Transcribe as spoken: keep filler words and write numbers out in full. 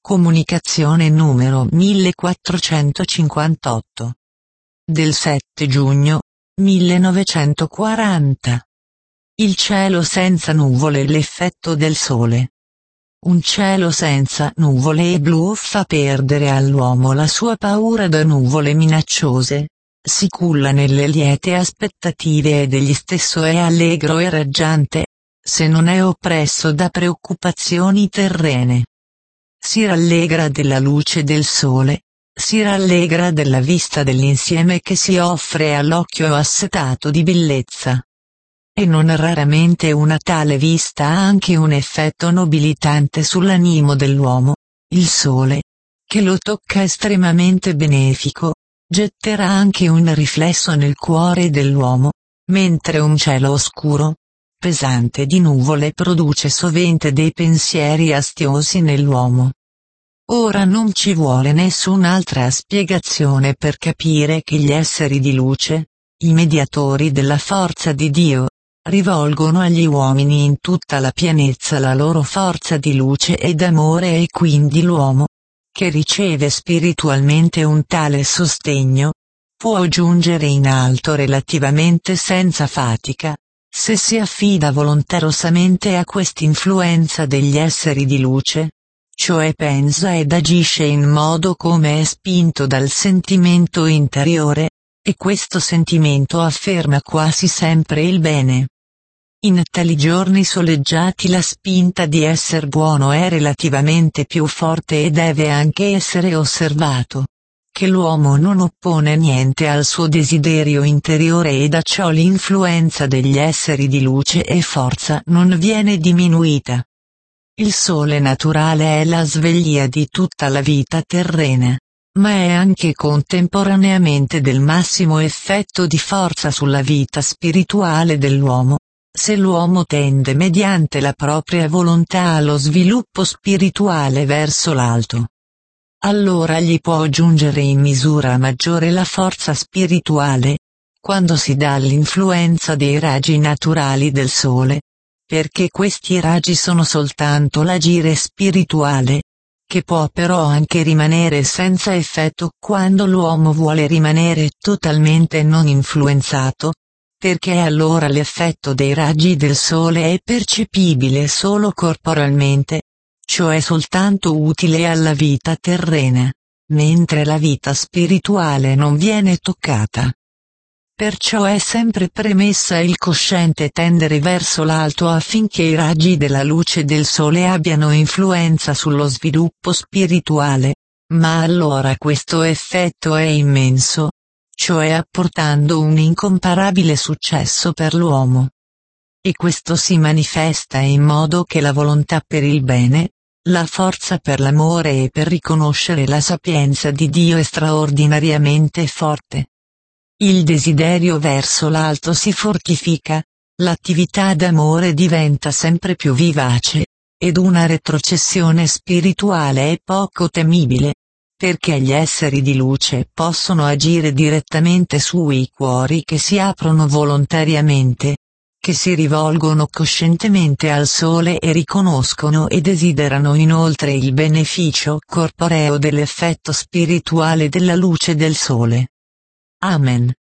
Comunicazione numero millequattrocentocinquantotto. Del sette giugno millenovecentoquaranta. Il cielo senza nuvole e l'effetto del sole. Un cielo senza nuvole e blu fa perdere all'uomo la sua paura da nuvole minacciose. Si culla nelle liete aspettative ed egli stesso è allegro e raggiante, se non è oppresso da preoccupazioni terrene. Si rallegra della luce del sole, si rallegra della vista dell'insieme che si offre all'occhio assetato di bellezza. E non raramente una tale vista ha anche un effetto nobilitante sull'animo dell'uomo. Il sole, che lo tocca estremamente benefico, getterà anche un riflesso nel cuore dell'uomo, mentre un cielo oscuro, pesante di nuvole produce sovente dei pensieri astiosi nell'uomo. Ora non ci vuole nessun'altra spiegazione per capire che gli esseri di luce, i mediatori della forza di Dio, rivolgono agli uomini in tutta la pienezza la loro forza di luce ed amore e quindi l'uomo, che riceve spiritualmente un tale sostegno, può giungere in alto relativamente senza fatica, se si affida volontarosamente a quest'influenza degli esseri di luce, cioè pensa ed agisce in modo come è spinto dal sentimento interiore, e questo sentimento afferma quasi sempre il bene. In tali giorni soleggiati la spinta di esser buono è relativamente più forte e deve anche essere osservato che l'uomo non oppone niente al suo desiderio interiore e da ciò l'influenza degli esseri di luce e forza non viene diminuita. Il sole naturale è la sveglia di tutta la vita terrena, ma è anche contemporaneamente del massimo effetto di forza sulla vita spirituale dell'uomo, se l'uomo tende mediante la propria volontà allo sviluppo spirituale verso l'alto. Allora gli può giungere in misura maggiore la forza spirituale, quando si dà l'influenza dei raggi naturali del sole, perché questi raggi sono soltanto l'agire spirituale, che può però anche rimanere senza effetto quando l'uomo vuole rimanere totalmente non influenzato, perché allora l'effetto dei raggi del sole è percepibile solo corporalmente, cioè soltanto utile alla vita terrena, mentre la vita spirituale non viene toccata. Perciò è sempre premessa il cosciente tendere verso l'alto affinché i raggi della luce del sole abbiano influenza sullo sviluppo spirituale, ma allora questo effetto è immenso, cioè apportando un incomparabile successo per l'uomo. E questo si manifesta in modo che la volontà per il bene, la forza per l'amore e per riconoscere la sapienza di Dio è straordinariamente forte. Il desiderio verso l'alto si fortifica, l'attività d'amore diventa sempre più vivace, ed una retrocessione spirituale è poco temibile, perché gli esseri di luce possono agire direttamente sui cuori che si aprono volontariamente, che si rivolgono coscientemente al sole e riconoscono e desiderano inoltre il beneficio corporeo dell'effetto spirituale della luce del sole. Amen.